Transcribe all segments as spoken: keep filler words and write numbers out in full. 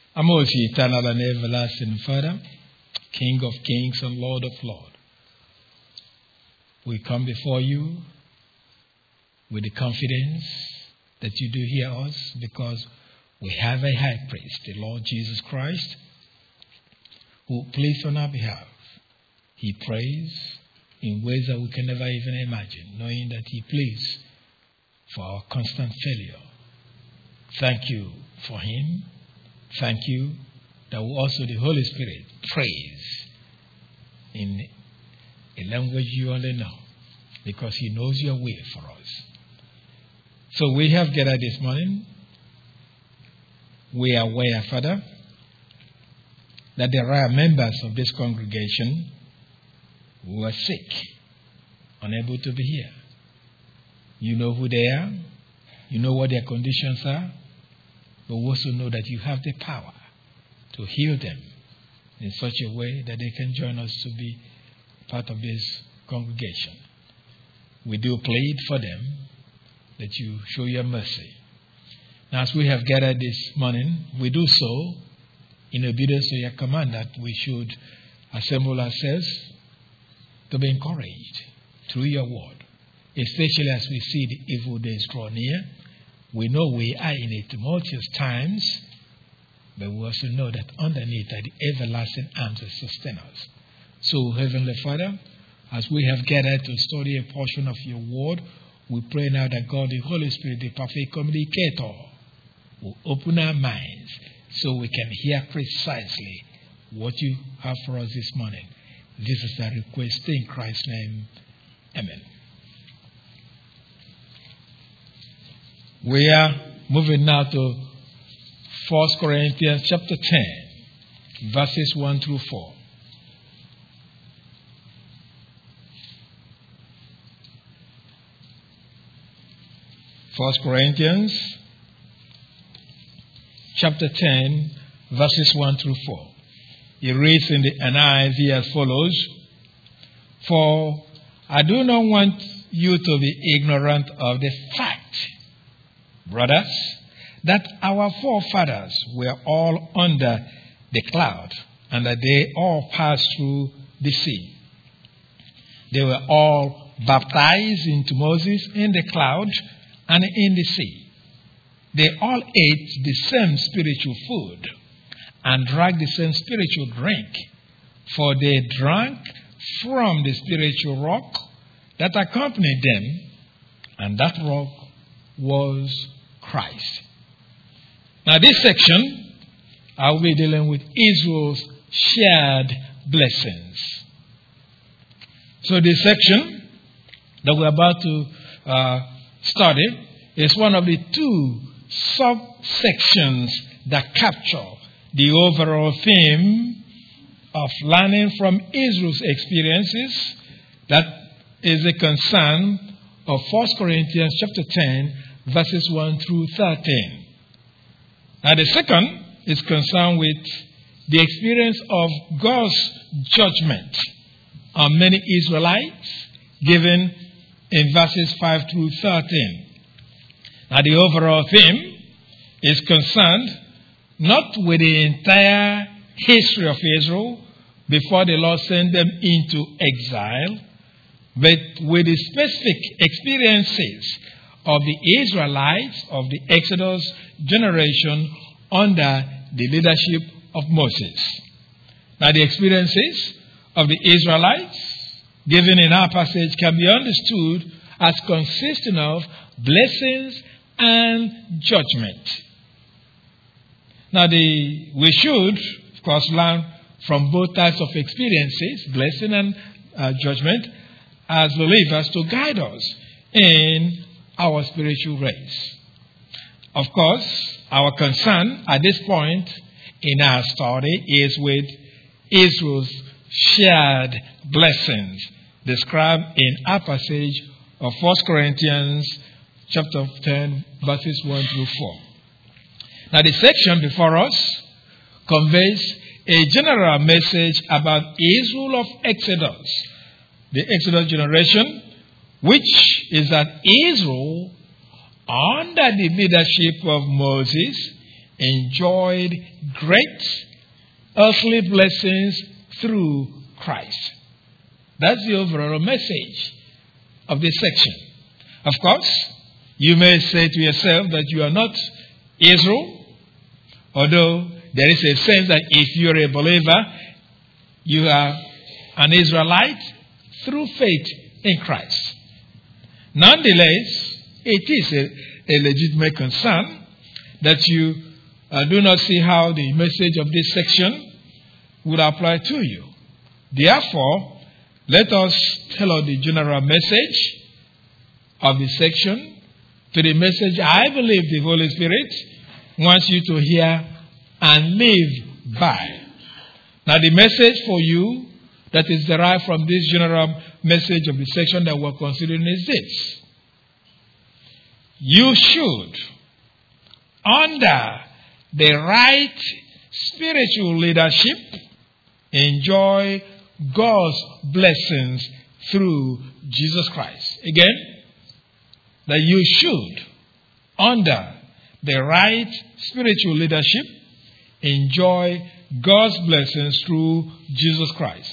Our most eternal and everlasting Father, King of kings and Lord of lords, we come before you with the confidence that you do hear us because we have a high priest, the Lord Jesus Christ, who pleads on our behalf. He prays in ways that we can never even imagine, knowing that he pleads for our constant failure. Thank you for him. Thank you that also the Holy Spirit prays in a language you only know, because he knows your will for us. So we have gathered this morning. We are aware, Father, that there are members of this congregation who are sick, unable to be here. You know who they are. You know what their conditions are. But we also know that you have the power to heal them in such a way that they can join us to be part of this congregation. We do plead for them that you show your mercy. Now, as we have gathered this morning, we do so in obedience to your command that we should assemble ourselves to be encouraged through your word, especially as we see the evil days draw near. We know we are in a tumultuous times, but we also know that underneath are the everlasting arms that sustain us. So, Heavenly Father, as we have gathered to study a portion of your word, we pray now that God, the Holy Spirit, the perfect communicator, will open our minds so we can hear precisely what you have for us this morning. This is our request in Christ's name. Amen. We are moving now to First Corinthians chapter ten, verses one through four. First Corinthians chapter ten, verses one through four. It reads in the N I V as follows: For I do not want you to be ignorant of the fact, brothers, that our forefathers were all under the cloud, and that they all passed through the sea. They were all baptized into Moses in the cloud and in the sea. They all ate the same spiritual food and drank the same spiritual drink, for they drank from the spiritual rock that accompanied them, and that rock was Christ. Now, this section, I will be dealing with Israel's shared blessings. So, this section that we're about to uh, study is one of the two subsections that capture the overall theme of learning from Israel's experiences. That is a concern of First Corinthians chapter ten, verses one through thirteen. Now, the second is concerned with the experience of God's judgment on many Israelites, given in verses five through thirteen. Now, the overall theme is concerned not with the entire history of Israel before the Lord sent them into exile, but with the specific experiences of the Israelites of the Exodus generation under the leadership of Moses. Now, the experiences of the Israelites given in our passage can be understood as consisting of blessings and judgment. Now, the, we should, of course, learn from both types of experiences, blessing and uh, judgment, as believers to guide us in our spiritual race. Of course, our concern at this point in our study is with Israel's shared blessings described in our passage of First Corinthians chapter ten, verses one through four. Now, the section before us conveys a general message about Israel of Exodus, the Exodus generation, which is that Israel, under the leadership of Moses, enjoyed great earthly blessings through Christ. That's the overall message of this section. Of course, you may say to yourself that you are not Israel, although there is a sense that if you're a believer, you are an Israelite through faith in Christ. Nonetheless, it is a, a legitimate concern that you uh, do not see how the message of this section would apply to you. Therefore, let us tailor the general message of the section to the message I believe the Holy Spirit wants you to hear and live by. Now, the message for you that is derived from this general message of the section that we're considering is this. You should, under the right spiritual leadership, enjoy God's blessings through Jesus Christ. Again, that you should, under the right spiritual leadership, enjoy God's blessings through Jesus Christ.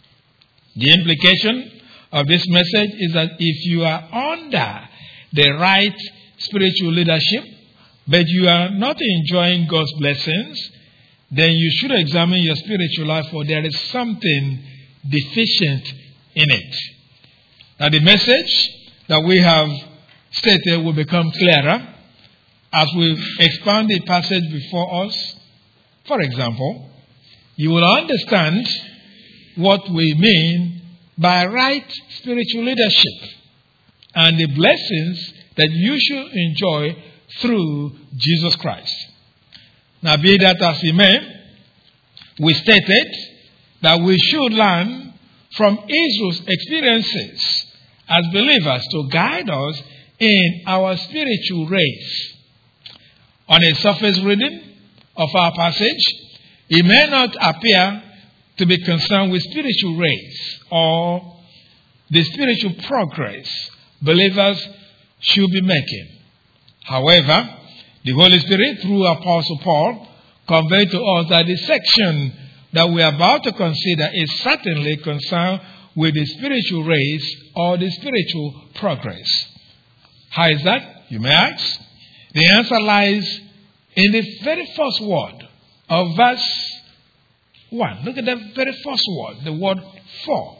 The implication of this message is that if you are under the right spiritual leadership, but you are not enjoying God's blessings, then you should examine your spiritual life, for there is something deficient in it. Now, the message that we have stated will become clearer as we expand the passage before us. For example, you will understand what we mean by right spiritual leadership and the blessings that you should enjoy through Jesus Christ. Now, be that as it may, we stated that we should learn from Israel's experiences as believers to guide us in our spiritual race. On a surface reading of our passage, it may not appear to be concerned with spiritual race or the spiritual progress believers should be making. However, the Holy Spirit, through Apostle Paul, conveyed to us that the section that we are about to consider is certainly concerned with the spiritual race or the spiritual progress. How is that, you may ask? The answer lies in the very first word of verse one. Look at the very first word, the word for.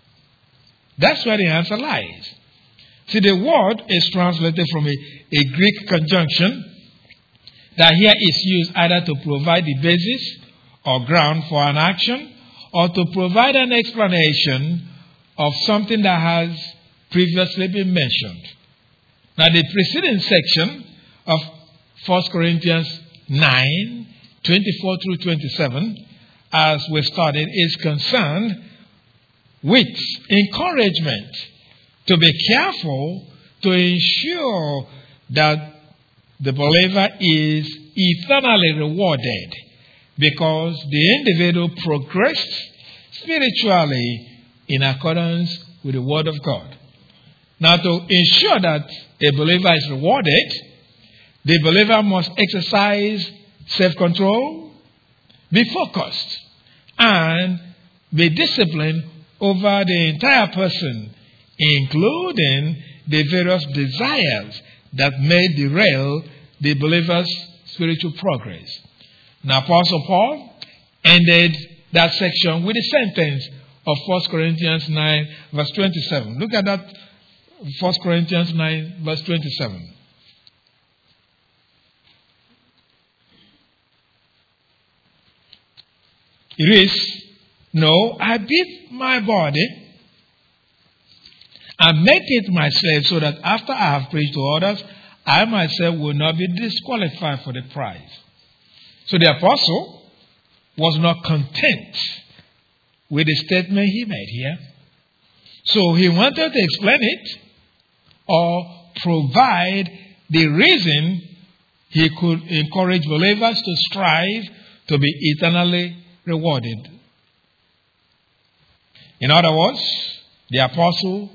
That's where the answer lies. See, the word is translated from a, a Greek conjunction that here is used either to provide the basis or ground for an action or to provide an explanation of something that has previously been mentioned. Now, the preceding section of First Corinthians nine, twenty-four through twenty-seven, as we studied, is concerned with encouragement to be careful to ensure that the believer is eternally rewarded because the individual progressed spiritually in accordance with the Word of God. Now, to ensure that a believer is rewarded, the believer must exercise self-control, be focused, and be disciplined over the entire person, including the various desires that may derail the believer's spiritual progress. Now, Apostle Paul ended that section with a sentence of First Corinthians nine, verse twenty-seven. Look at that, First Corinthians nine, verse twenty-seven. It is, no, I beat my body and make it my slave so that after I have preached to others, I myself will not be disqualified for the prize. So the apostle was not content with the statement he made here. So he wanted to explain it or provide the reason he could encourage believers to strive to be eternally rewarded. In other words, the apostle,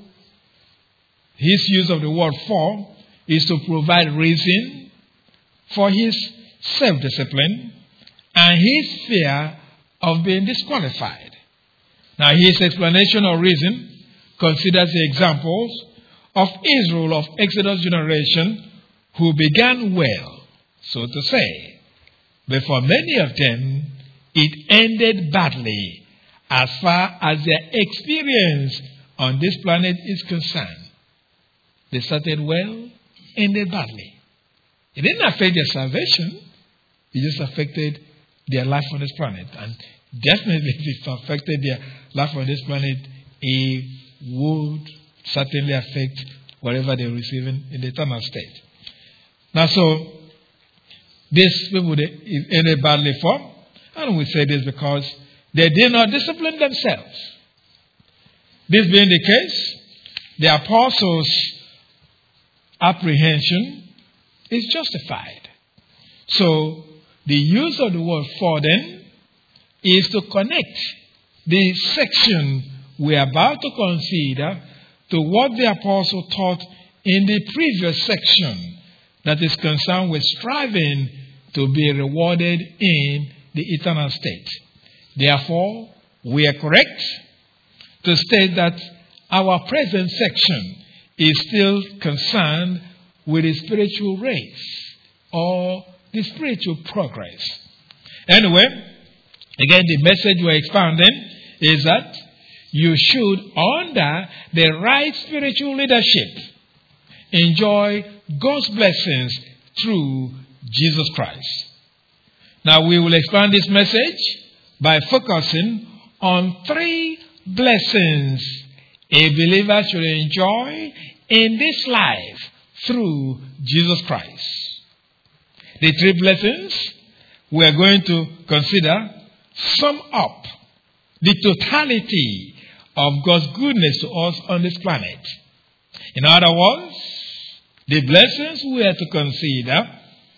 his use of the word for, is to provide reason for his self-discipline, and his fear of being disqualified. Now, his explanation or reason considers the examples of Israel of Exodus generation who began well, so to say, but for many of them, it ended badly as far as their experience on this planet is concerned. They started well, ended badly. It didn't affect their salvation. It just affected their life on this planet. And definitely if it affected their life on this planet, it would certainly affect whatever they're receiving in the eternal state. Now, so, these people they ended badly for, and we say this because they did not discipline themselves. This being the case, the apostles' apprehension is justified. So, the use of the word for then is to connect the section we're about to consider to what the apostle taught in the previous section that is concerned with striving to be rewarded in the eternal state. Therefore, we are correct to state that our present section is still concerned with the spiritual race or the spiritual progress. Anyway, again, the message we're expounding is that you should, under the right spiritual leadership, enjoy God's blessings through Jesus Christ. Now, we will expand this message by focusing on three blessings a believer should enjoy in this life through Jesus Christ. The three blessings we are going to consider sum up the totality of God's goodness to us on this planet. In other words, the blessings we are to consider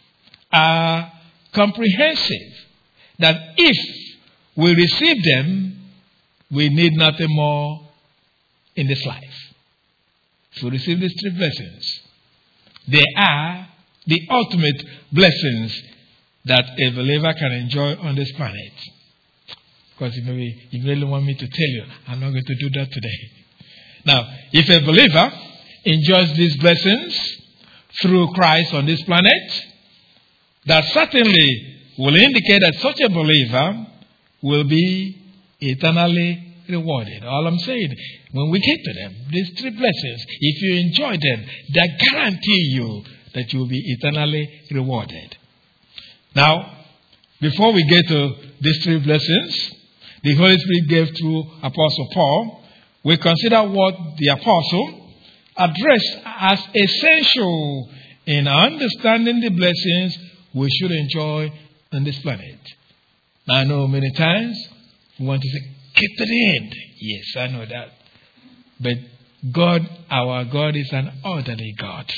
are comprehensive, that if we receive them, we need nothing more in this life. If we receive these three blessings, they are the ultimate blessings that a believer can enjoy on this planet. Because if maybe you really want me to tell you, I'm not going to do that today. Now, if a believer enjoys these blessings through Christ on this planet, that certainly will indicate that such a believer will be eternally rewarded. All I'm saying, when we get to them, these three blessings, if you enjoy them, they guarantee you that you will be eternally rewarded. Now, before we get to these three blessings, the Holy Spirit gave through Apostle Paul, we consider what the apostle addressed as essential in understanding the blessings we should enjoy on this planet. Now, I know many times we want to say, get to the end. Yes, I know that. But God, our God, is an orderly God.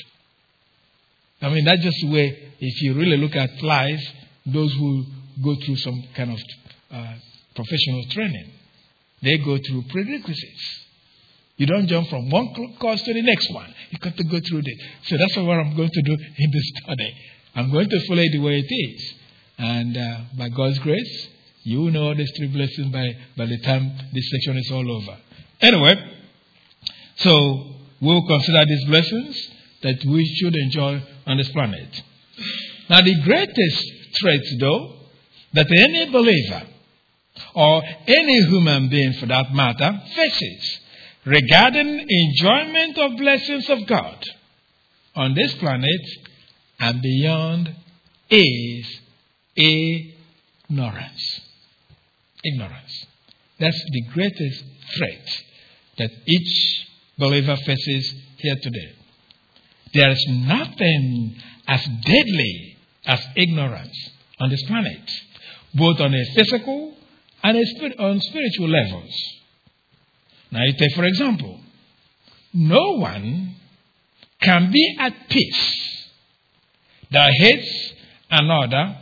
I mean, that's just the way, if you really look at life, those who go through some kind of uh, professional training, they go through prerequisites. You don't jump from one course to the next one. You got to go through this. So that's what I'm going to do in this study. I'm going to follow it the way it is. And uh, by God's grace, you will know these three blessings by, by the time this section is all over. Anyway, so we'll consider these blessings that we should enjoy on this planet. Now, the greatest threat, though, that any believer or any human being for that matter faces regarding enjoyment of blessings of God on this planet and beyond is ignorance. Ignorance. That's the greatest threat that each believer faces here today. There is nothing as deadly as ignorance on this planet, both on a physical and a spirit, on spiritual levels. Now, you take, for example, no one can be at peace that hates another,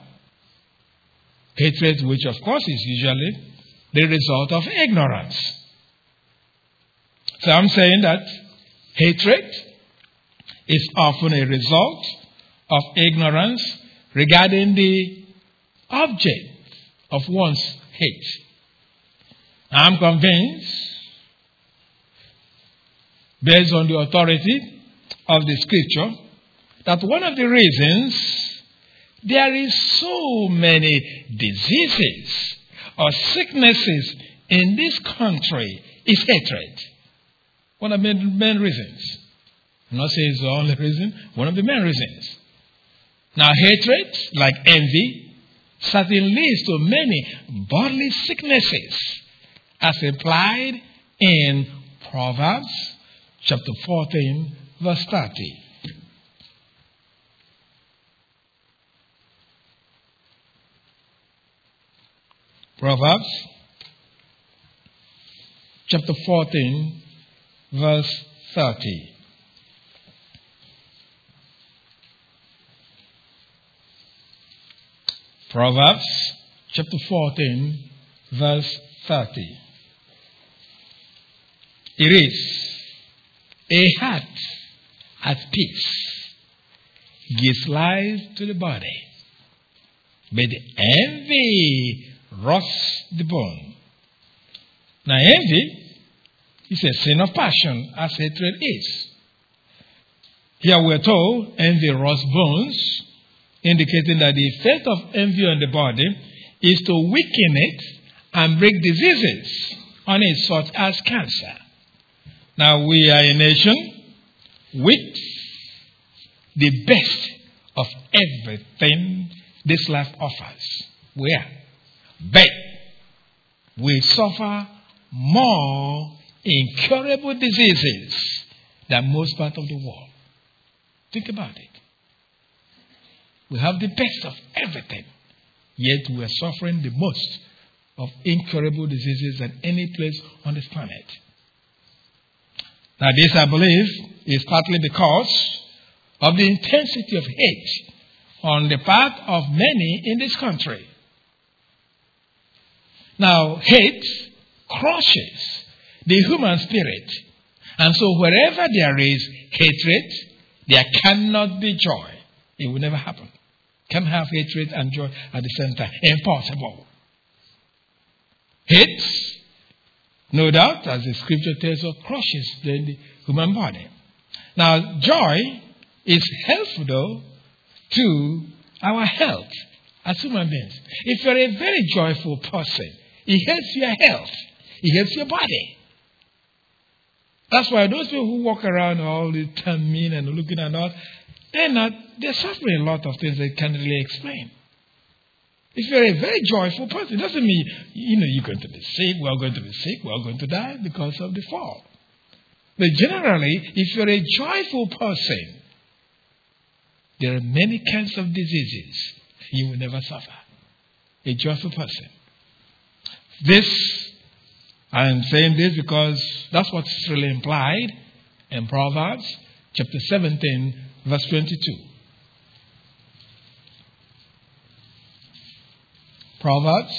hatred which, of course, is usually the result of ignorance. So I'm saying that hatred is often a result of ignorance regarding the object of one's hate. I'm convinced, based on the authority of the scripture, that one of the reasons there is so many diseases or sicknesses in this country is hatred. One of the main, main reasons. I'm not saying it's the only reason, one of the main reasons. Now, hatred, like envy, certainly leads to many bodily sicknesses, as implied in Proverbs chapter fourteen, verse thirty. Proverbs chapter fourteen, verse thirty. Proverbs chapter fourteen, verse thirty. It is a heart at peace gives life to the body, but envy rots the bone. Now, envy is a sin of passion, as hatred is. Here we're told envy rots bones, indicating that the effect of envy on the body is to weaken it and break diseases on it, such as cancer. Now, we are a nation with the best of everything this life offers. We are. But we suffer more incurable diseases than most part of the world. Think about it. We have the best of everything, yet we are suffering the most of incurable diseases than any place on this planet. Now, this, I believe, is partly because of the intensity of hate on the part of many in this country. Now, hate crushes the human spirit. And so wherever there is hatred, there cannot be joy. It will never happen. Can't have hatred and joy at the same time. Impossible. Hate, no doubt, as the scripture tells us, crushes the human body. Now, joy is helpful, though, to our health as human beings. If you're a very joyful person, it helps your health. It helps your body. That's why those people who walk around all the time mean and looking at all, they're not, they're suffering a lot of things they can't really explain. If you're a very joyful person, it doesn't mean, you know, you're going to be sick, we're going to be sick, we're going to die because of the fall. But generally, if you're a joyful person, there are many kinds of diseases you will never suffer. A joyful person. This, I'm saying this because that's what's really implied in Proverbs chapter seventeen, verse twenty-two. Proverbs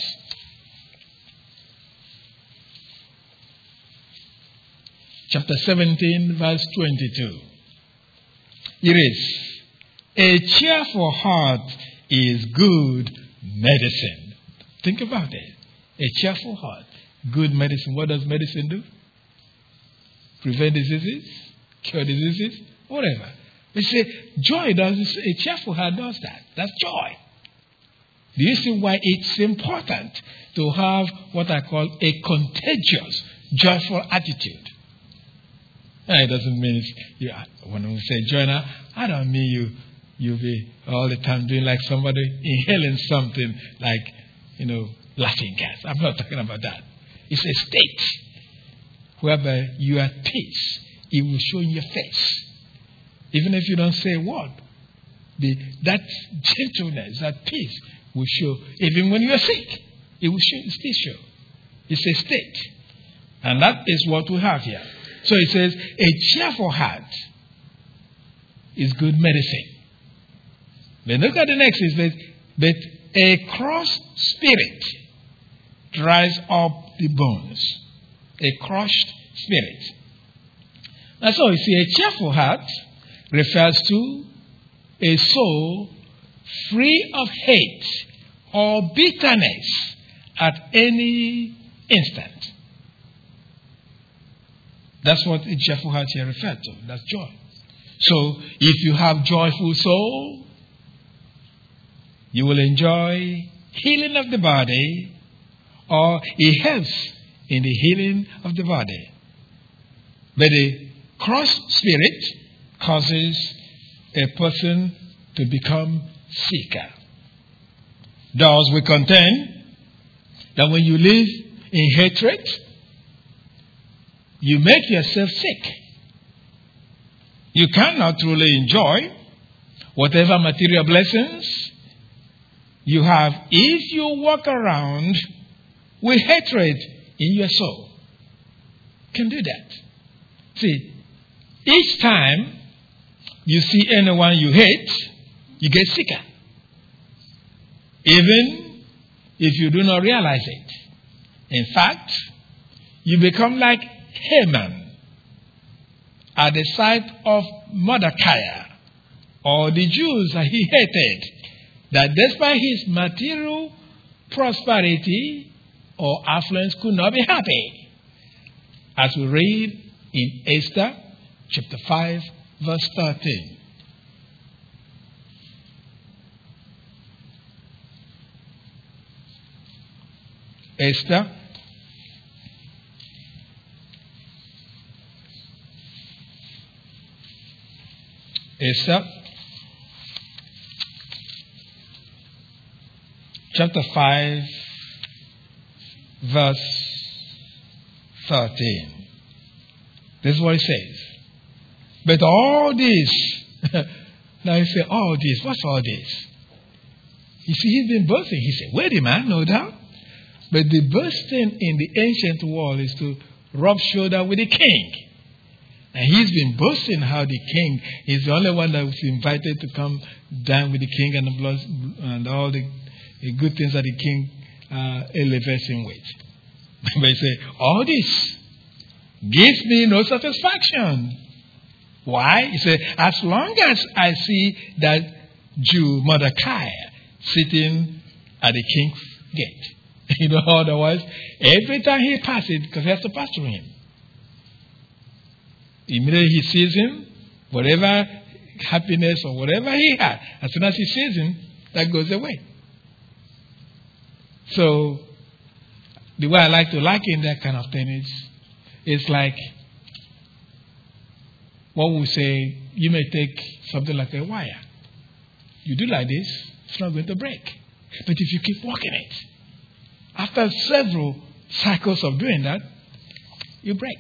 chapter seventeen, verse twenty-two. It is, a cheerful heart is good medicine. Think about it. A cheerful heart, good medicine. What does medicine do? Prevent diseases, cure diseases, whatever. We say joy does, a cheerful heart does that. That's joy. Do you see why it's important to have what I call a contagious, joyful attitude? It doesn't mean, you, when we say joiner, I don't mean you you'll be all the time doing like somebody inhaling something like, you know, laughing gas. I'm not talking about that. It's a state whereby you are at peace. It will show in your face. Even if you don't say a word, the, that gentleness, that peace will show. Even when you are sick, it will show, still show. It's a state. And that is what we have here. So it says, a cheerful heart is good medicine. But look at the next. It says, but a crushed spirit dries up the bones. A crushed spirit. And so you see, a cheerful heart refers to a soul free of hate or bitterness at any instant. That's what a cheerful heart here referred to. That's joy. So, if you have joyful soul, you will enjoy healing of the body, or it helps in the healing of the body. But the cross spirit causes a person to become sicker. Thus, we contend that when you live in hatred, you make yourself sick. You cannot truly enjoy whatever material blessings you have if you walk around with hatred in your soul. You can do that. See, each time you see anyone you hate, you get sicker. Even if you do not realize it. In fact, you become like Haman at the sight of Mordecai, or the Jews that he hated, that despite his material prosperity or affluence could not be happy. As we read in Esther chapter five, verse thirteen. Esther Esther chapter five, verse thirteen. This is what it says. But all this, now you say, all this, what's all this? You see, he's been boasting. He said, wait a man, no doubt. But the boasting in the ancient world is to rub shoulder with the king. And he's been boasting how the king is the only one that was invited to come dine with the king and the blood and all the, the good things that the king uh, elevates him with. But he said, all this gives me no satisfaction. Why? He said, as long as I see that Jew Mordecai sitting at the king's gate. You know, otherwise, every time he passes, because he has to pass through him. Immediately he sees him, whatever happiness or whatever he had, as soon as he sees him, that goes away. So, the way I like to liken that kind of thing is, it's like, what we say, you may take something like a wire. You do like this, it's not going to break. But if you keep walking it, after several cycles of doing that, you break.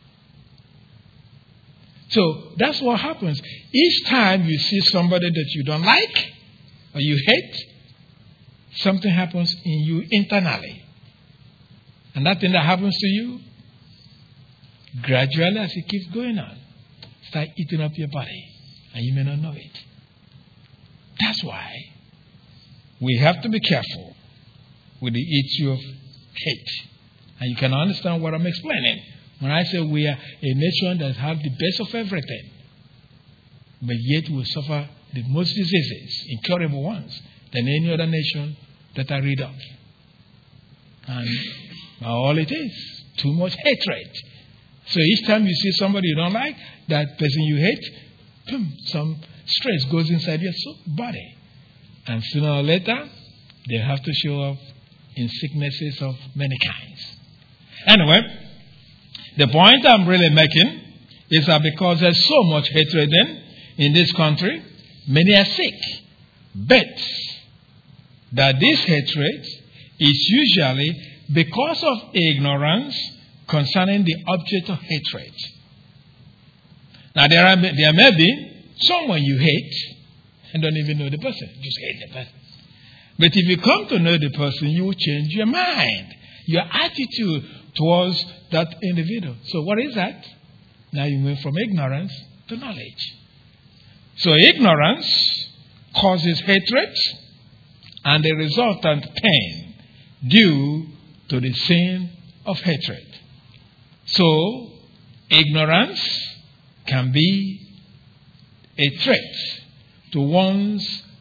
So that's what happens. Each time you see somebody that you don't like or you hate, something happens in you internally. And that thing that happens to you, gradually as it keeps going on, start eating up your body. And you may not know it. That's why we have to be careful with the issue of hate. And you can understand what I'm explaining. When I say we are a nation that have the best of everything, but yet we suffer the most diseases, incurable ones, than any other nation that I read of. And all it is, too much hatred. So each time you see somebody you don't like, that person you hate, boom, some stress goes inside your body. And sooner or later, they have to show up in sicknesses of many kinds. Anyway, the point I'm really making is that because there's so much hatred in, in this country, many are sick. But that this hatred is usually because of ignorance concerning the object of hatred. Now, there, are, there may be someone you hate and don't even know the person. Just hate the person. But if you come to know the person, you will change your mind, your attitude towards that individual. So what is that? Now you move from ignorance to knowledge. So ignorance causes hatred and the resultant pain due to the sin of hatred. So ignorance can be a threat to one's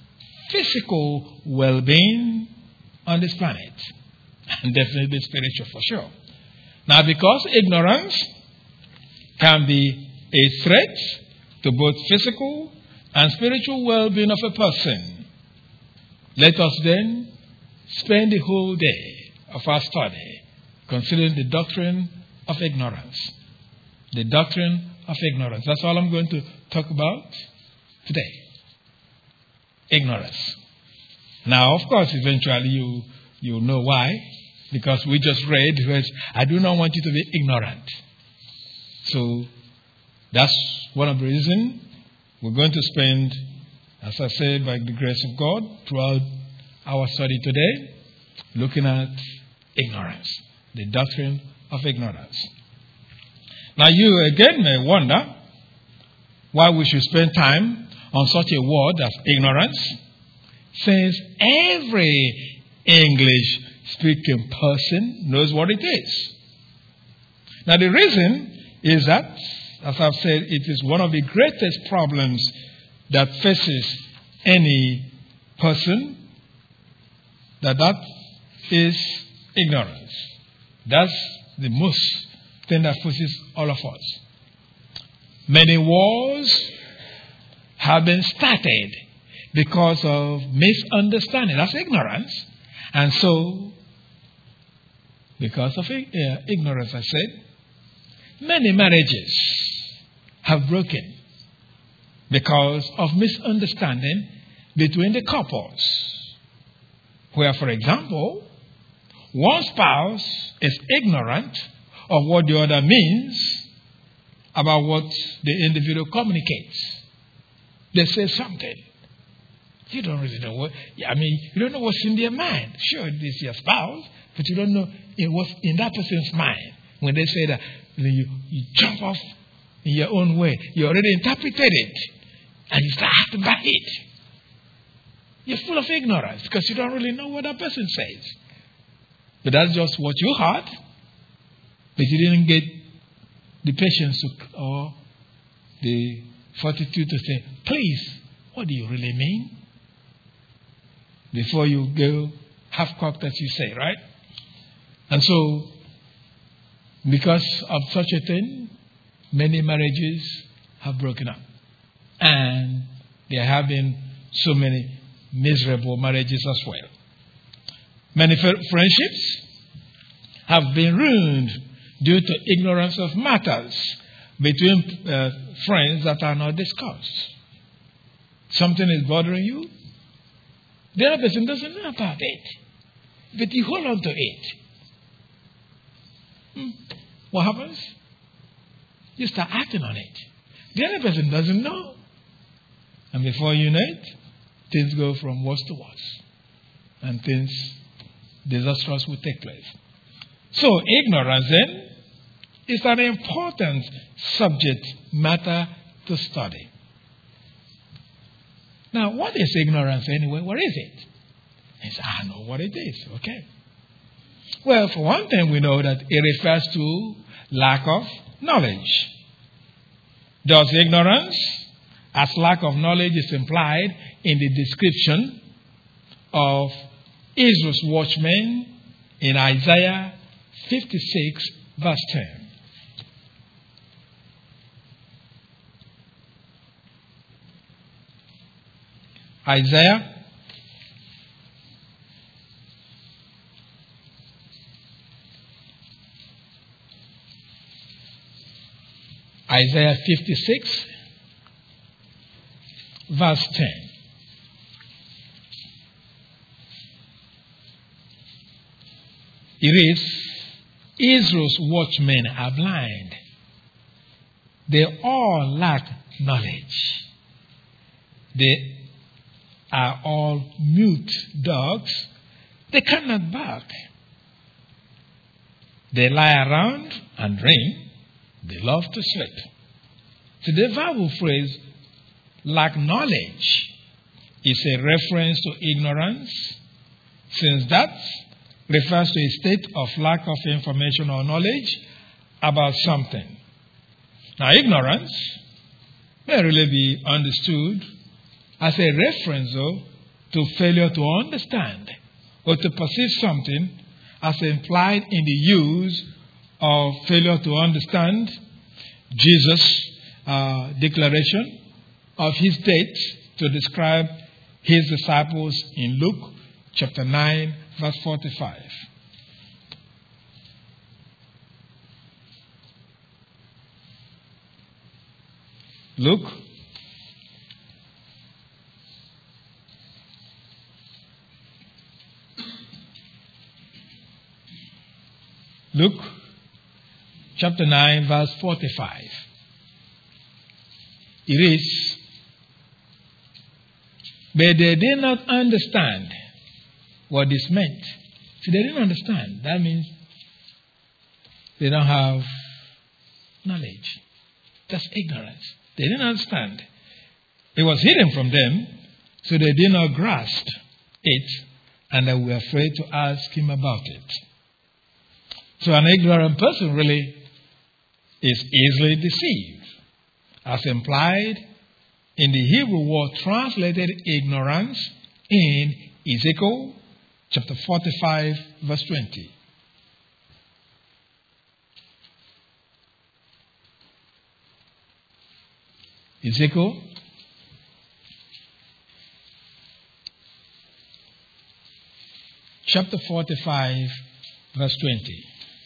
physical well-being on this planet. And definitely spiritual for sure. Now, because ignorance can be a threat to both physical and spiritual well-being of a person, let us then spend the whole day of our study considering the doctrine of ignorance. The doctrine of ignorance. That's all I'm going to talk about today. Ignorance. Now, of course, eventually you you know why. Because we just read, because I do not want you to be ignorant. So, that's one of the reasons we're going to spend, as I said, by the grace of God, throughout our study today, looking at ignorance, the doctrine of ignorance. Now, you again may wonder why we should spend time on such a word as ignorance, since every English speaking person knows what it is. Now, the reason is that, as I've said, it is one of the greatest problems that faces any person, that that is ignorance. That's the most thing that faces all of us. Many wars have been started because of misunderstanding. That's ignorance. And so, because of uh, ignorance, I said, many marriages have broken because of misunderstanding between the couples. Where, for example, one spouse is ignorant of what the other means about what the individual communicates. They say something. You don't really know what, I mean, you don't know what's in their mind. Sure, it is your spouse, but you don't know what's in that person's mind. When they say that, you, you jump off in your own way. You already interpreted it, and you start acting by it. You're full of ignorance because you don't really know what that person says. But that's just what you heard, but you didn't get the patience to, or the fortitude to say, please, what do you really mean? Before you go half-cocked, as you say, right? And so, because of such a thing, many marriages have broken up. And there have been so many miserable marriages as well. Many friendships have been ruined due to ignorance of matters between uh, friends that are not discussed. Something is bothering you, the other person doesn't know about it, but you hold on to it. Hmm. What happens? You start acting on it. The other person doesn't know. And before you know it, things go from worse to worse. And things disastrous will take place. So ignorance then is an important subject matter to study. Now, what is ignorance anyway? What is it? He said, I know what it is. Okay. Well, for one thing, we know that it refers to lack of knowledge. Thus, ignorance as lack of knowledge is implied in the description of Israel's watchmen in Isaiah fifty-six, verse ten. Isaiah Isaiah fifty-six, verse ten. It is, Israel's watchmen are blind. They all lack knowledge. They are all mute dogs. They cannot bark. They lie around and drink. They love to sleep. So the verbal phrase, lack knowledge, is a reference to ignorance, since that refers to a state of lack of information or knowledge about something. Now, ignorance may really be understood as a reference, though, to failure to understand or to perceive something as implied in the use of failure to understand, Jesus' uh, declaration of his date to describe his disciples in Luke chapter nine, verse forty-five. Luke Luke chapter nine, verse forty-five. It reads, "But they did not understand what this meant." See, they didn't understand. That means they don't have knowledge. That's ignorance. They didn't understand. It was hidden from them, so they did not grasp it, and they were afraid to ask him about it. So an ignorant person really is easily deceived, as implied in the Hebrew word translated ignorance in Ezekiel chapter forty-five, verse twenty. Ezekiel chapter forty-five, verse twenty.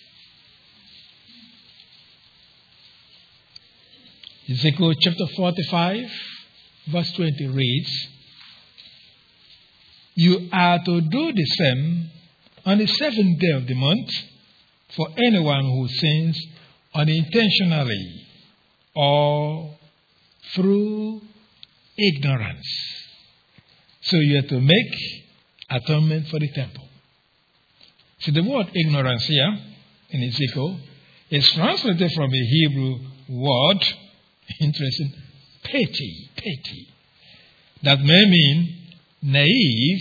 Ezekiel chapter forty-five, verse twenty reads, "You are to do the same on the seventh day of the month for anyone who sins unintentionally or through ignorance." So you have to make atonement for the temple. So the word ignorance here in Ezekiel is translated from a Hebrew word, interesting, petty, petty, that may mean naive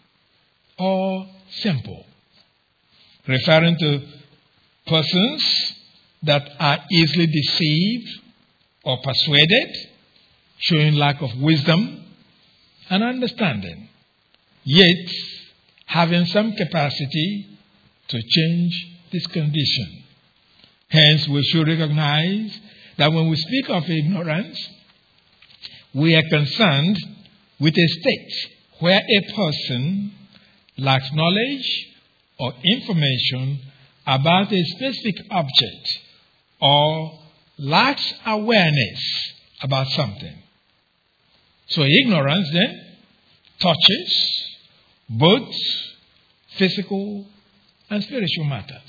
or simple, referring to persons that are easily deceived or persuaded, showing lack of wisdom and understanding, yet having some capacity to change this condition. Hence, we should recognize that when we speak of ignorance, we are concerned with a state where a person lacks knowledge or information about a specific object or lacks awareness about something. So ignorance then touches both physical and spiritual matters.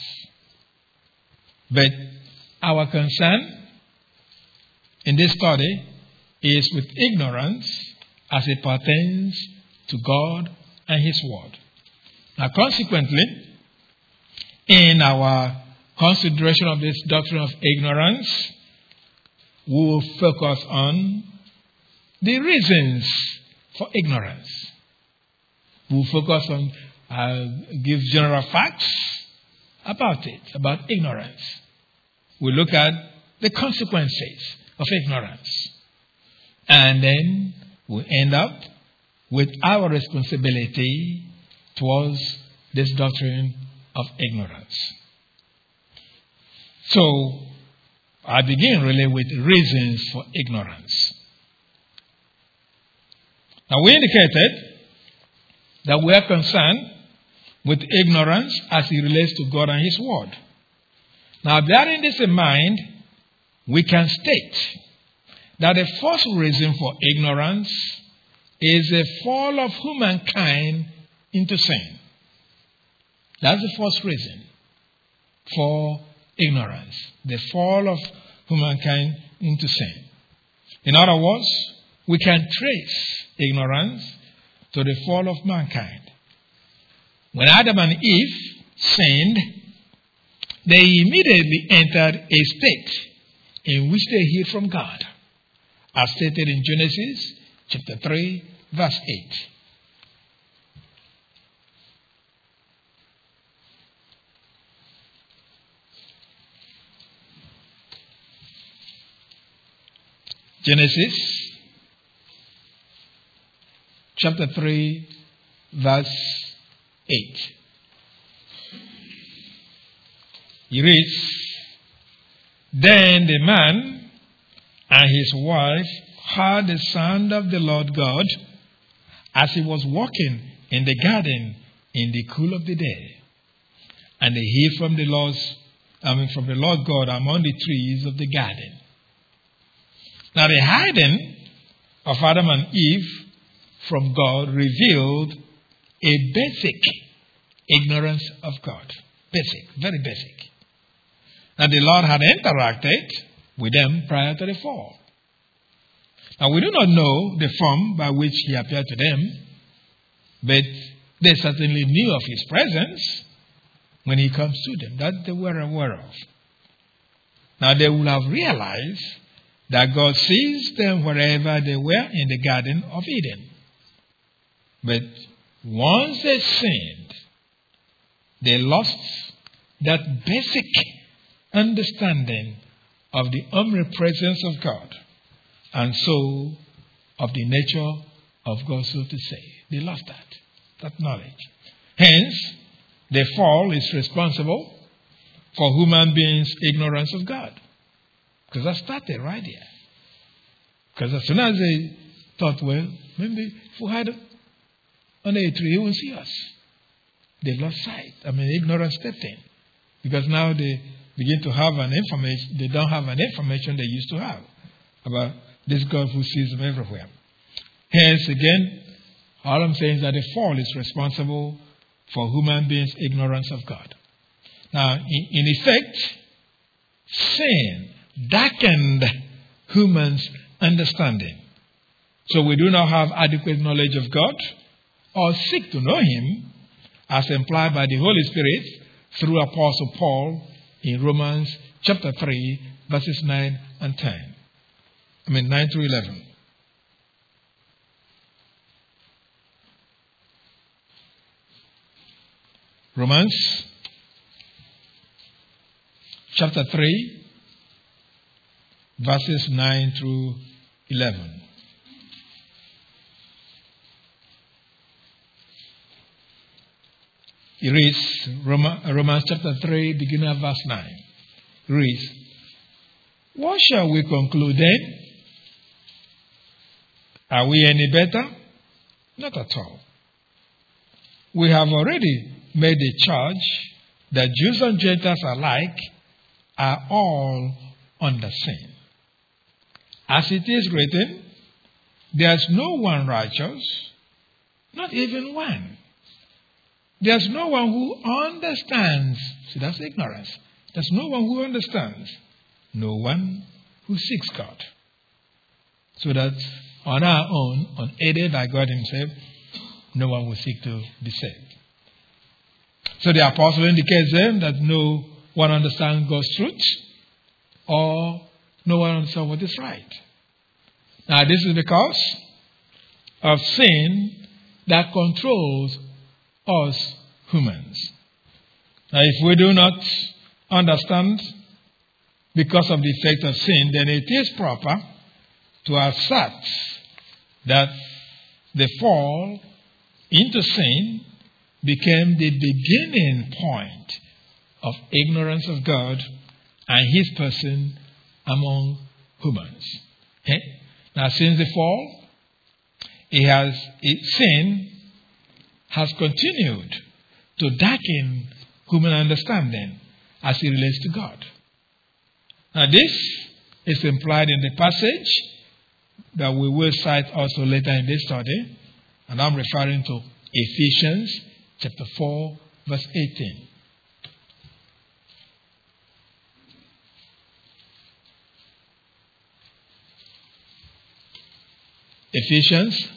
But our concern in this study is with ignorance as it pertains to God and His Word. Now, consequently, in our consideration of this doctrine of ignorance, we will focus on the reasons for ignorance. We will focus on, uh, give general facts about it, about ignorance. We look at the consequences of ignorance. And then we end up with our responsibility towards this doctrine of ignorance. So, I begin really with reasons for ignorance. Now, we indicated that we are concerned with ignorance as it relates to God and His Word. Now, bearing this in mind, we can state that the first reason for ignorance is the fall of humankind into sin. That's the first reason for ignorance, the fall of humankind into sin. In other words, we can trace ignorance to the fall of mankind. When Adam and Eve sinned, they immediately entered a state in which they hid from God, as stated in Genesis chapter three, verse eight. Genesis chapter three, verse eight. He reads, Then the man and his wife heard the sound of the Lord God as he was walking in the garden in the cool of the day. And they heard from the Lord's, I mean from the Lord God among the trees of the garden. Now the hiding of Adam and Eve from God revealed a basic ignorance of God. Basic, very basic. And the Lord had interacted with them prior to the fall. Now we do not know the form by which he appeared to them, but they certainly knew of his presence when he comes to them. That they were aware of. Now they will have realized that God sees them wherever they were in the Garden of Eden. But once they sinned, they lost that basic understanding of the omnipresence of God, and so of the nature of God, so to say. They lost that, that knowledge. Hence, the fall is responsible for human beings' ignorance of God. Because that started right here. Because as soon as they thought, well, maybe if we had on a tree, he won't see us. They lost sight. I mean, ignorance stepped in. Because now they begin to have an information, they don't have an information they used to have about this God who sees them everywhere. Hence, again, all I'm saying is that the fall is responsible for human beings' ignorance of God. Now, in, in effect, sin darkened humans' understanding. So we do not have adequate knowledge of God or seek to know Him as implied by the Holy Spirit through Apostle Paul in Romans chapter three, verses nine and ten. I mean nine through eleven. Romans chapter three, verses nine through eleven. He reads, Romans chapter three, beginning at verse nine. He reads, What shall we conclude then? Are we any better? Not at all. We have already made a charge that Jews and Gentiles alike are all under sin. As it is written, there is no one righteous, not even one. There's no one who understands. See, that's ignorance. There's no one who understands. No one who seeks God. So that on our own, unaided by God Himself, no one will seek to be saved. So the apostle indicates then that no one understands God's truth, or no one understands what is right. Now this is because of sin that controls us humans. Now if we do not understand because of the effect of sin, then it is proper to assert that the fall into sin became the beginning point of ignorance of God and His person among humans. Okay? Now since the fall, it has it, sin has continued to darken human understanding as it relates to God. Now this is implied in the passage that we will cite also later in this study, and I'm referring to Ephesians chapter four, verse eighteen. Ephesians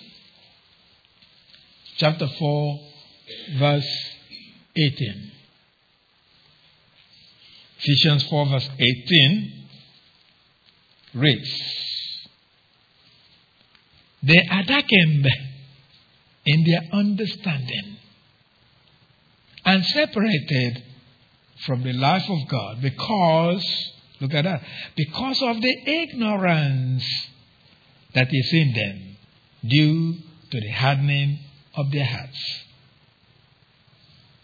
chapter four, verse eighteen. Ephesians four, verse eighteen reads, They are darkened in their understanding and separated from the life of God because, look at that, because of the ignorance that is in them due to the hardening of their hearts.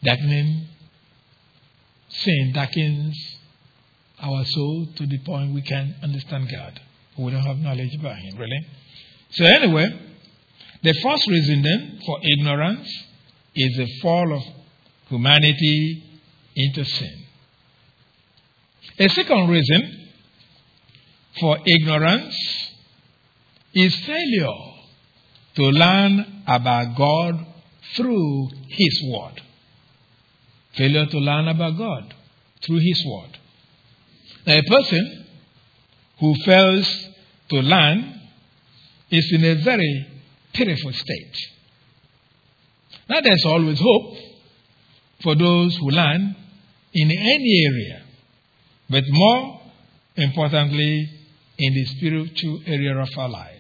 Darkening, sin darkens our soul to the point we can understand God. We don't have knowledge about Him, really. So anyway, the first reason then for ignorance is the fall of humanity into sin. A second reason for ignorance is failure to learn about God through His Word. Failure to learn about God through His Word. Now, a person who fails to learn is in a very pitiful state. Now, there's always hope for those who learn in any area, but more importantly, in the spiritual area of our life.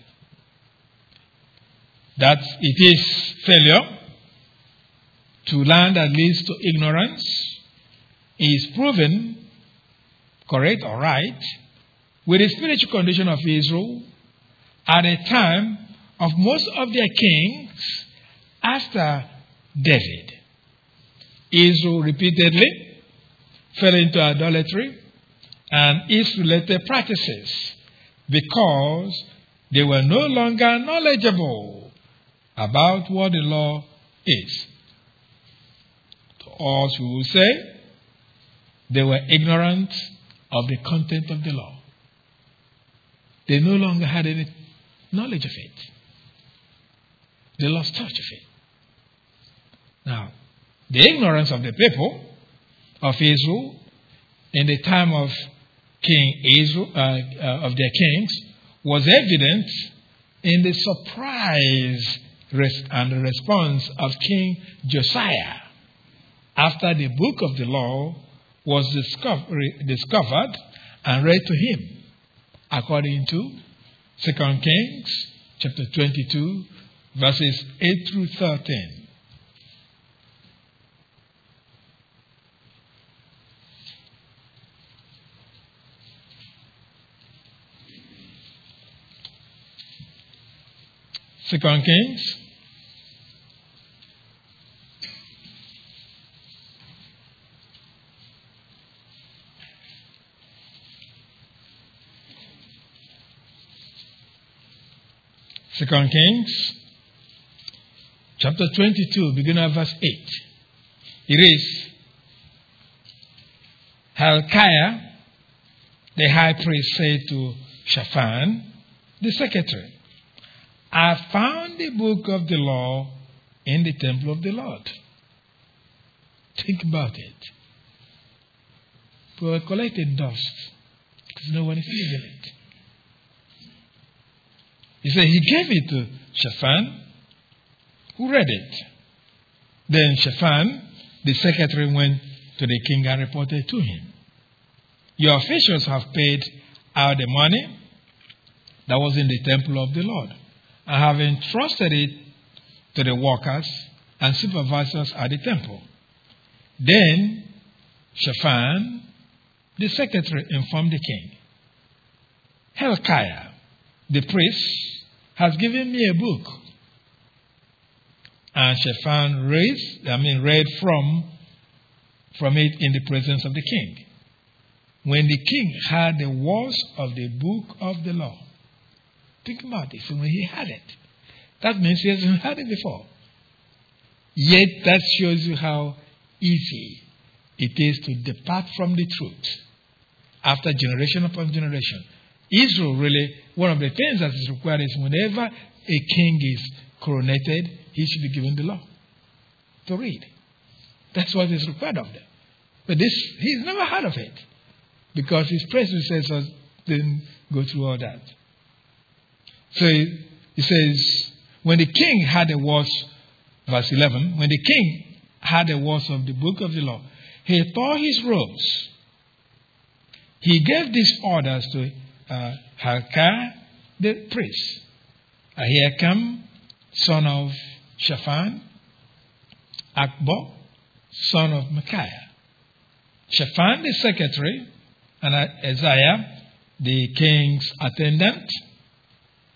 That it is failure to learn that leads to ignorance is proven correct or right with the spiritual condition of Israel at a time of most of their kings after David. Israel repeatedly fell into idolatry and its related practices because they were no longer knowledgeable about what the law is. Or we will say, they were ignorant of the content of the law. They no longer had any knowledge of it. They lost touch of it. Now, the ignorance of the people of Israel in the time of King Israel, uh, uh, of their kings, was evident in the surprise res- and the response of King Josiah after the book of the law was discover- discovered and read to him, according to Second Kings chapter twenty-two, verses eight through thirteen. Second Kings Second Kings chapter twenty-two, beginning at verse eight. It is Hilkiah, the high priest, said to Shaphan, the secretary, I found the book of the law in the temple of the Lord. Think about it. We were collecting dust because no one is using it. He said he gave it to Shaphan, who read it. Then Shaphan, the secretary, went to the king and reported to him, your officials have paid out the money that was in the temple of the Lord, and have entrusted it to the workers and supervisors at the temple. Then Shaphan, the secretary, informed the king, Hilkiah, the priest, has given me a book. And Shaphan raised, I mean, read from, from it in the presence of the king. When the king heard the words of the book of the law, think about this. When he had it, that means he hasn't heard it before. Yet that shows you how easy it is to depart from the truth after generation upon generation. Israel, really, one of the things that is required is whenever a king is coronated, he should be given the law to read. That's what is required of them. But this, he's never heard of it because his predecessors didn't go through all that. So he says, when the king had the words, verse eleven, when the king had the words of the book of the law, he tore his robes. He gave these orders to uh, Hilkiah, the priest, Ahikam, son of Shaphan, Akbor, son of Micaiah, Shaphan, the secretary, and Isaiah, the king's attendant,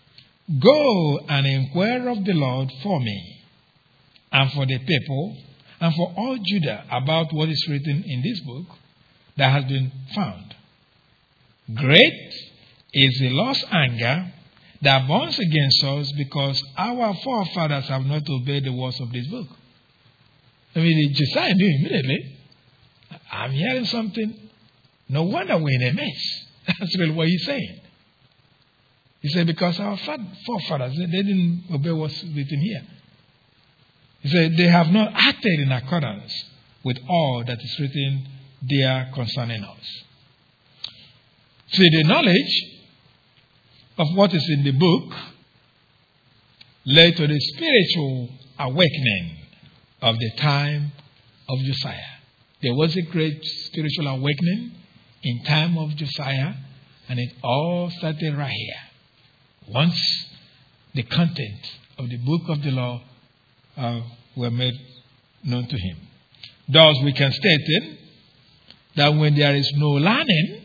go and inquire of the Lord for me and for the people, and for all Judah about what is written in this book that has been found. Great is the Lord's anger that burns against us because our forefathers have not obeyed the words of this book. I mean, Josiah knew immediately. I'm hearing something. No wonder we're in a mess. That's really what he's saying. He said, because our forefathers, they didn't obey what's written here. He said, they have not acted in accordance with all that is written there concerning us. See, the knowledge of what is in the book led to the spiritual awakening of the time of Josiah. There was a great spiritual awakening in time of Josiah, and it all started right here. Once the content of the book of the law uh, were made known to him. Thus we can state it, that when there is no learning,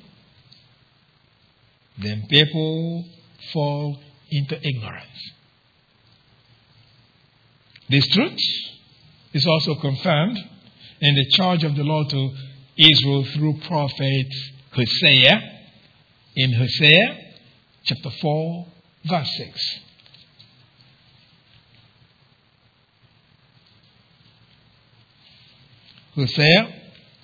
then people fall into ignorance. This truth is also confirmed in the charge of the Lord to Israel through prophet Hosea in Hosea chapter four, verse six. Hosea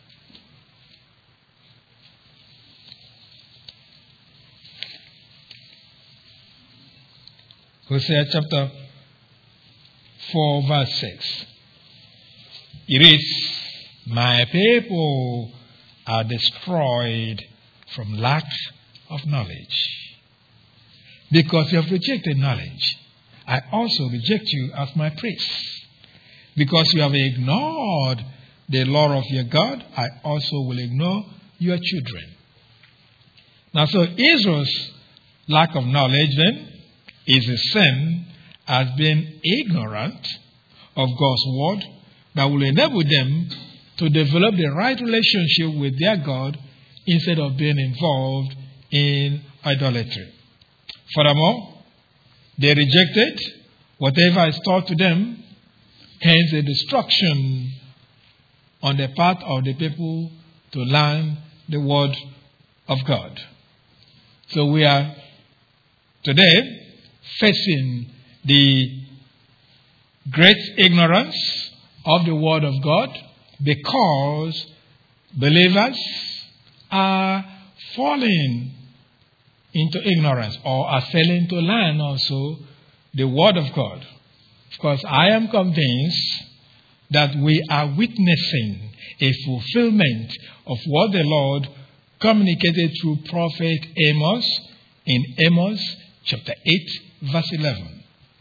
Hosea chapter four, verse six. It reads, my people are destroyed from lack of knowledge. Because you have rejected knowledge, I also reject you as my priest. Because you have ignored the law of your God, I also will ignore your children. Now, so Israel's lack of knowledge then is a sin as being ignorant of God's word that will enable them to develop the right relationship with their God instead of being involved in idolatry. Furthermore, they rejected whatever is taught to them, hence the destruction on the part of the people to learn the word of God. So we are today facing the great ignorance of the word of God because believers are falling into ignorance or are failing to learn also the word of God. Because I am convinced that we are witnessing a fulfillment of what the Lord communicated through prophet Amos in Amos chapter eight, verse eleven.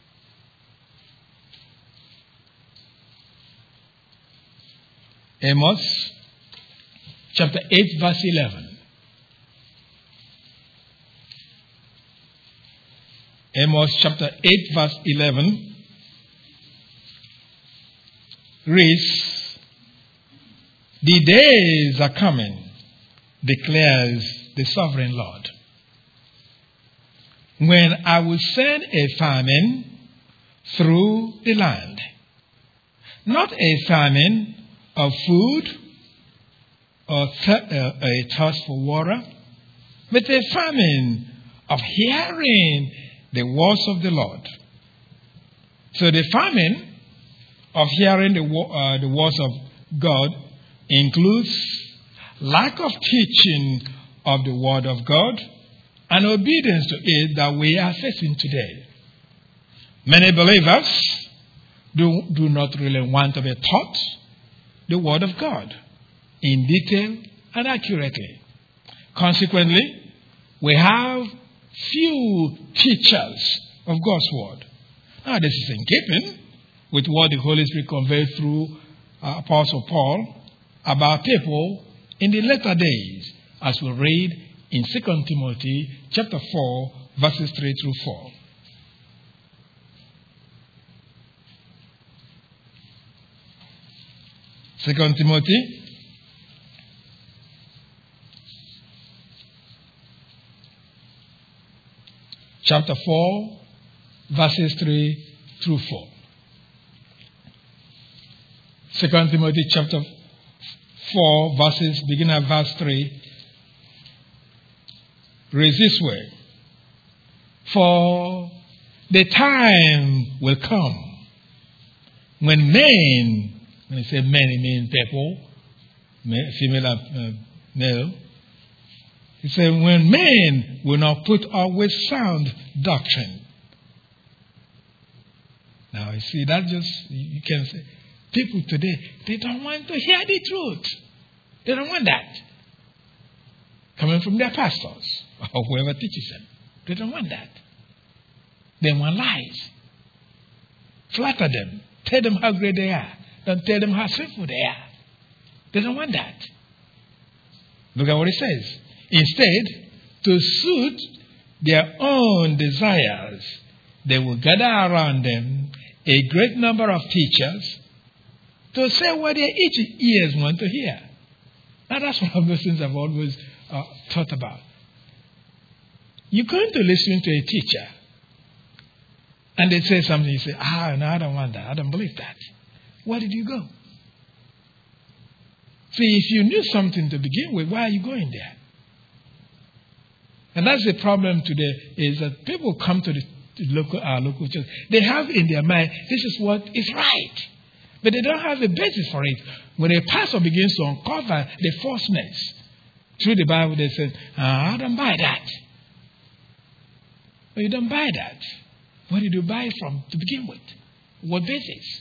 Amos chapter eight, verse eleven. Amos chapter eight, verse eleven reads, the days are coming, declares the sovereign Lord, when I will send a famine through the land, not a famine of food or th- uh, a thirst for water, but a famine of hearing the words of the Lord. So the famine of hearing the, uh, the words of God includes lack of teaching of the word of God and obedience to it that we are facing today. Many believers do, do not really want to be taught the word of God in detail and accurately. Consequently, we have few teachers of God's word. Now, this is in keeping with what the Holy Spirit conveyed through uh, Apostle Paul about people in the latter days, as we read in Second Timothy chapter four, verses three through four. Second Timothy chapter four, verses three through four. Second Timothy chapter four, verses, begin at verse three, reads this way. For the time will come when men, when I say men, it means people, female and uh, male. He said, when men will not put up with sound doctrine. Now, you see, that just, you can say, people today, they don't want to hear the truth. They don't want that. Coming from their pastors or whoever teaches them. They don't want that. They want lies. Flatter them. Tell them how great they are. Don't tell them how sinful they are. They don't want that. Look at what it says. Instead, to suit their own desires, they will gather around them a great number of teachers to say what their itchy ears want to hear. Now, that's one of those things I've always uh, thought about. You're going to listen to a teacher, and they say something, you say, ah, no, I don't want that. I don't believe that. Where did you go? See, if you knew something to begin with, why are you going there? And that's the problem today, is that people come to the to local, our local church. They have in their mind, this is what is right. But they don't have a basis for it. When a pastor begins to uncover the falseness through the Bible, they say, ah, I don't buy that. But you don't buy that. Where did you buy it from to begin with? What basis?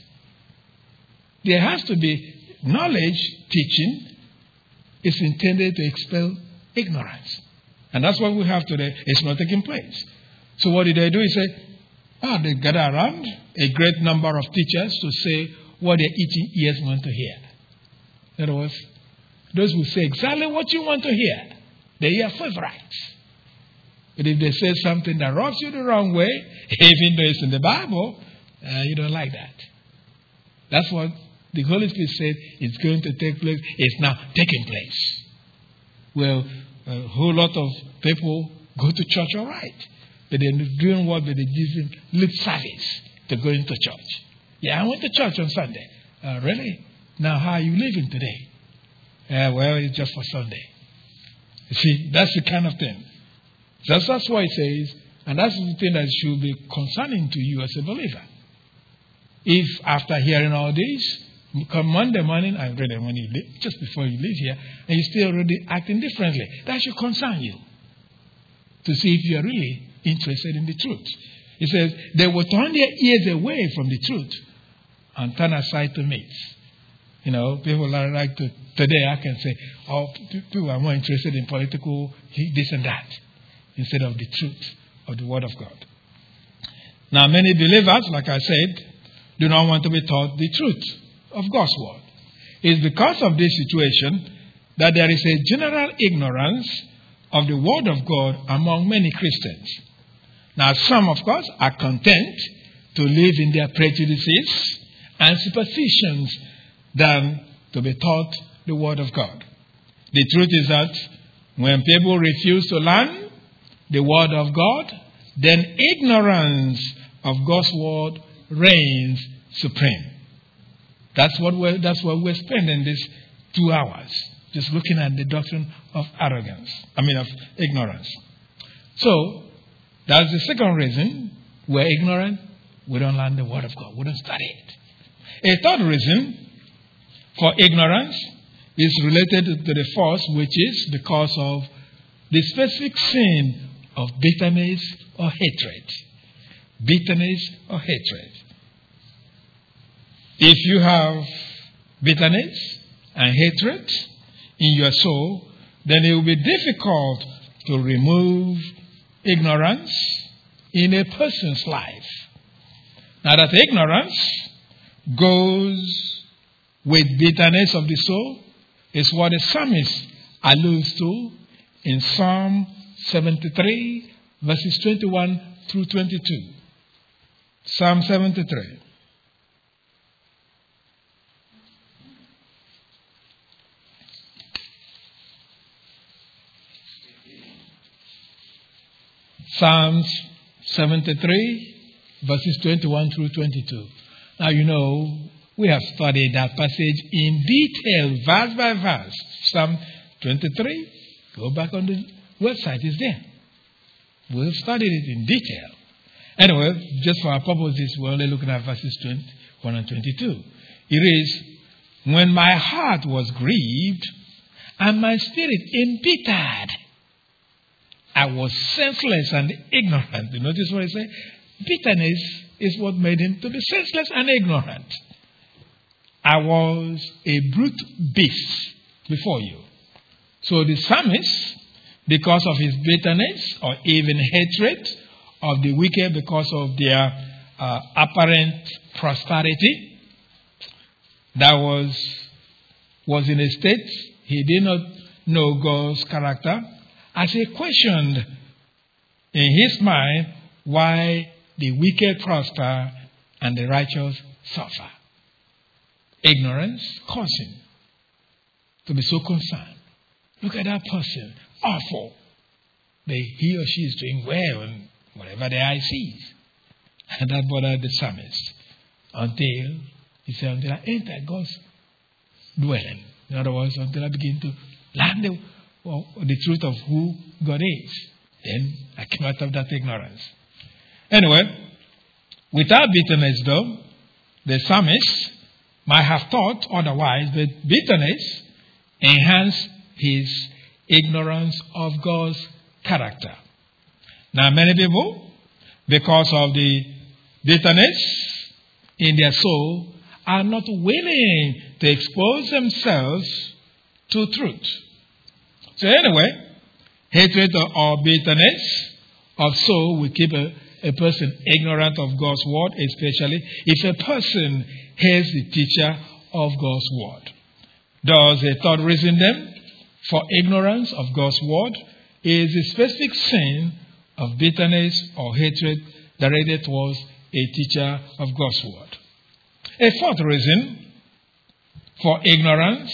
There has to be knowledge teaching is intended to expel ignorance. And that's what we have today. It's not taking place. So what did they do? He said, ah, they gather around a great number of teachers to say what their itching ears want to hear. In other words, those who say exactly what you want to hear, they're your favorites. But if they say something that rubs you the wrong way, even though it's in the Bible, uh, you don't like that. That's what the Holy Spirit said is going to take place. It's now taking place. Well, a whole lot of people go to church all right. But they're doing what? But they're using lip service to go into church. Yeah, I went to church on Sunday. Uh, really? Now, how are you living today? Uh, well, it's just for Sunday. You see, that's the kind of thing. That's, that's what it says. And that's the thing that should be concerning to you as a believer. If after hearing all this, come Monday morning, I read it when you leave, just before you leave here, and you're still already acting differently, that should concern you. To see if you're really interested in the truth. He says, they will turn their ears away from the truth and turn aside to myths. You know, people are like to, today I can say, oh, people are more interested in political this and that instead of the truth of the Word of God. Now, many believers, like I said, do not want to be taught the truth of God's Word. It's because of this situation that there is a general ignorance of the Word of God among many Christians. Now, some, of course, are content to live in their prejudices and superstitions than to be taught the Word of God. The truth is that when people refuse to learn the Word of God, then ignorance of God's Word reigns supreme. That's what we're, that's what we're spending these two hours, just looking at the doctrine of arrogance, I mean of ignorance. So, that's the second reason we're ignorant. We don't learn the Word of God. We don't study it. A third reason for ignorance is related to the first, which is because of the specific sin of bitterness or hatred. Bitterness or hatred. If you have bitterness and hatred in your soul, then it will be difficult to remove ignorance in a person's life. Now that ignorance goes with bitterness of the soul is what the psalmist alludes to in Psalm seventy-three, verses twenty-one through twenty-two. Psalm seventy-three. Psalms seventy-three, verses twenty-one through twenty-two. Now, you know, We have studied that passage in detail, verse by verse. Psalm twenty-three, go back on the website, it's there. We've studied it in detail. Anyway, just for our purposes, we're only looking at verses twenty-one and twenty-two. It is, when my heart was grieved and my spirit embittered, I was senseless and ignorant. You notice what I say? Bitterness is what made him to be senseless and ignorant. I was a brute beast before you. So the psalmist, because of his bitterness or even hatred of the wicked because of their uh, apparent prosperity, that was, was in a state he did not know God's character, as he questioned in his mind why the wicked prosper and the righteous suffer. Ignorance caused him to be so concerned. Look at that person, awful. But he or she is doing well and whatever the eye sees. And that bothered the psalmist until he said, until I enter God's dwelling. In other words, until I begin to learn the, well, the truth of who God is. Then I came out of that ignorance. Anyway, without bitterness though, the psalmist might have thought otherwise, but bitterness enhanced his ignorance of God's character. Now, many people, because of the bitterness in their soul, are not willing to expose themselves to truth. So anyway, hatred or bitterness of soul will keep a, a person ignorant of God's word, especially if a person hates the teacher of God's word. Thus, a third reason then for ignorance of God's word is the specific sin of bitterness or hatred directed towards a teacher of God's word. A fourth reason for ignorance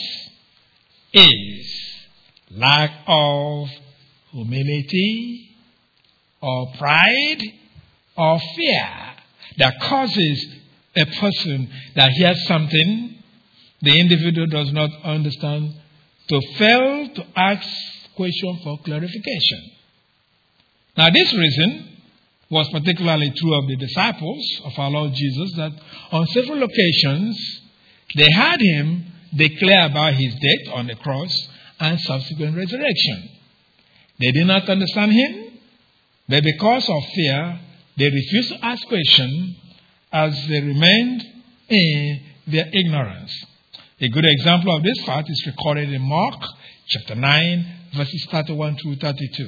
is lack of humility or pride or fear that causes a person that hears something the individual does not understand to fail to ask question for clarification. Now, this reason was particularly true of the disciples of our Lord Jesus, that on several occasions they heard him declare about his death on the cross and subsequent resurrection. They did not understand him, but because of fear, they refused to ask questions as they remained in their ignorance. A good example of this fact is recorded in Mark chapter nine, verses thirty-one through thirty-two.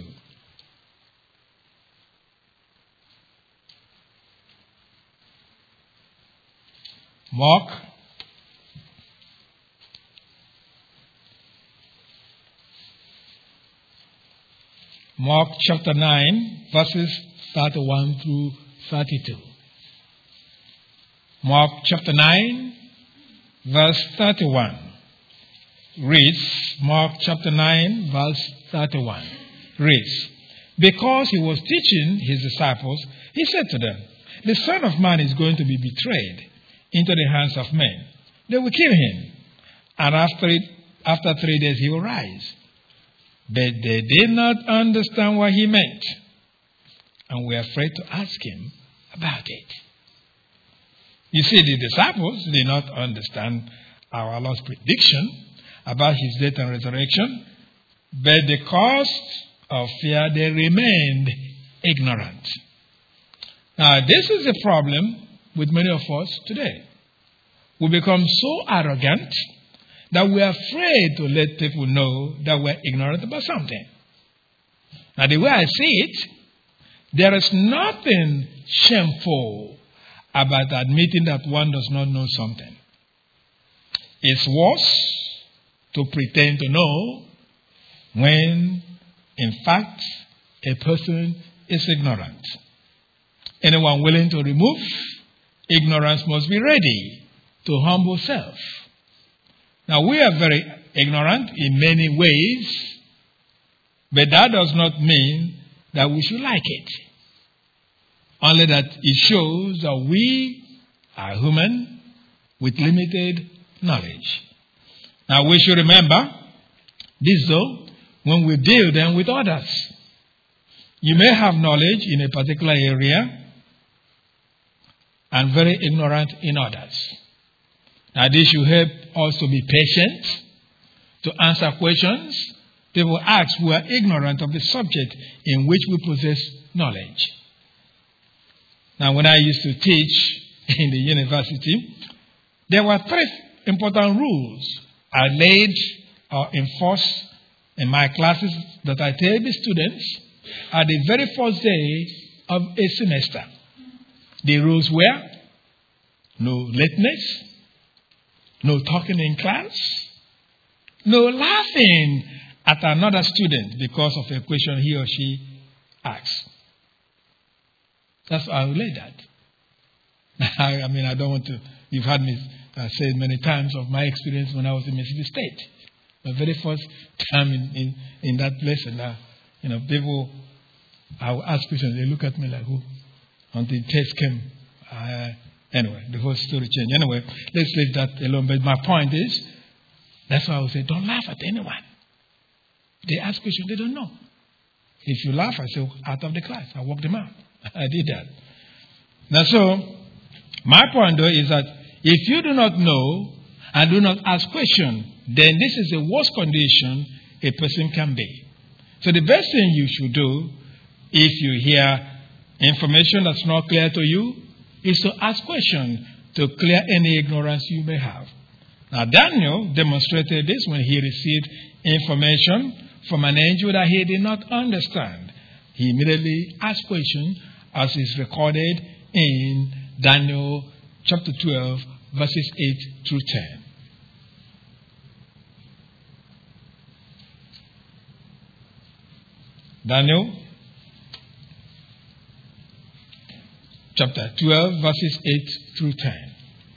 Mark Mark chapter nine, verses thirty-one through thirty-two. Mark chapter nine, verse thirty-one. Reads, Mark chapter nine, verse thirty-one. Reads, because he was teaching his disciples, he said to them, the Son of Man is going to be betrayed into the hands of men. They will kill him, and after it, after three days he will rise. But they did not understand what he meant, and were afraid to ask him about it. You see, the disciples did not understand our Lord's prediction about his death and resurrection, but because of fear, they remained ignorant. Now, this is a problem with many of us today. We become so arrogant that we are afraid to let people know that we're ignorant about something. Now, the way I see it, there is nothing shameful about admitting that one does not know something. It's worse to pretend to know when, in fact, a person is ignorant. Anyone willing to remove ignorance must be ready to humble self. Now, we are very ignorant in many ways, but that does not mean that we should like it. Only that it shows that we are human with limited knowledge. Now we should remember this though when we deal then with others. You may have knowledge in a particular area and very ignorant in others. Now this should help us to be patient, to answer questions people ask who are ignorant of the subject in which we possess knowledge. Now when I used to teach in the university, there were three important rules I laid or enforced in my classes that I tell the students at the very first day of a semester. The rules were no lateness, no talking in class, no laughing at another student because of a question he or she asks. That's how I relate that. I mean, I don't want to, you've heard me uh, say many times of my experience when I was in Mississippi State. The very first time in, in, in that place, and uh, you know, people, I would ask questions, they look at me like, who? Until the test came. Uh, anyway, the whole story changed. Anyway, let's leave that alone. But my point is, that's why I would say, don't laugh at anyone. They ask questions they don't know. If you laugh, I say, out of the class. I walk them out. I did that. Now, so, my point though is that if you do not know and do not ask questions, then this is the worst condition a person can be. So the best thing you should do, if you hear information that's not clear to you, is to ask questions to clear any ignorance you may have. Now, Daniel demonstrated this when he received information from an angel that he did not understand. He immediately asked questions, as is recorded in Daniel chapter twelve, verses eight through ten. Daniel chapter twelve, verses eight through ten.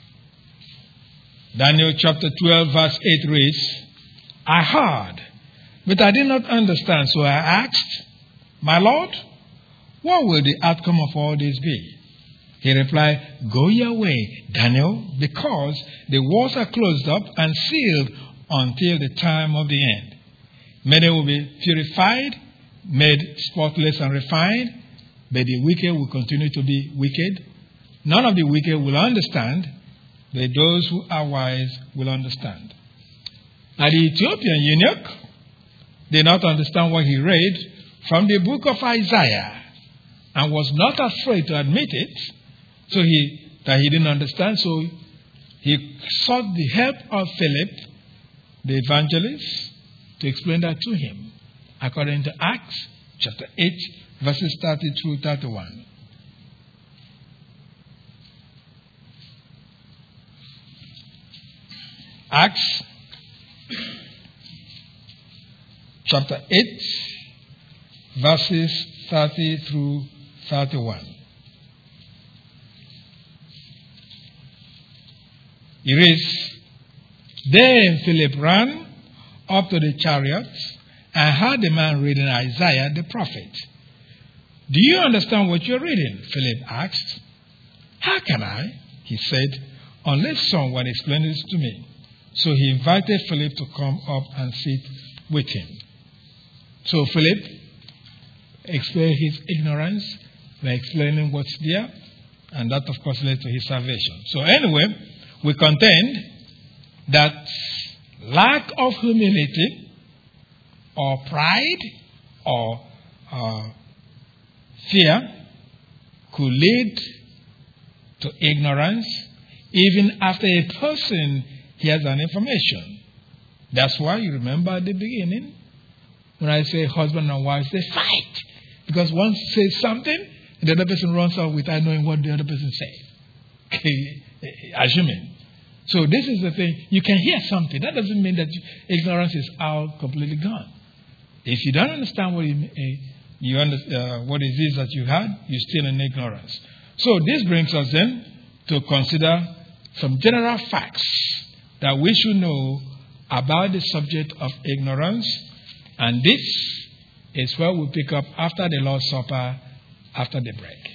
Daniel chapter twelve, verse eight reads, I heard, but I did not understand, so I asked, my Lord, what will the outcome of all this be? He replied, go your way, Daniel, because the walls are closed up and sealed until the time of the end. Many will be purified, made spotless and refined, but the wicked will continue to be wicked. None of the wicked will understand, but those who are wise will understand. Now the Ethiopian eunuch did not understand what he read from the book of Isaiah and was not afraid to admit it, so he that he didn't understand. So he sought the help of Philip, the evangelist, to explain that to him, according to Acts chapter eight, verses thirty through thirty-one. Acts chapter eight, verses thirty through thirty-one. It reads, then Philip ran up to the chariots and heard the man reading Isaiah the prophet. Do you understand what you're reading? Philip asked. How can I? He said, unless someone explains it to me. So he invited Philip to come up and sit with him. So Philip explained his ignorance by explaining what's there, and that of course led to his salvation. So anyway, we contend that lack of humility or pride or uh, fear could lead to ignorance even after a person hears an information. That's why you remember at the beginning when I say husband and wife, they fight. Because one says something and the other person runs out without knowing what the other person said. Okay, assuming. So this is the thing. You can hear something. That doesn't mean that ignorance is out completely gone. If you don't understand what, you, you under, uh, what it is that you had, you're still in ignorance. So this brings us then to consider some general facts that we should know about the subject of ignorance. And this is where we pick up after the Lord's Supper, after the break.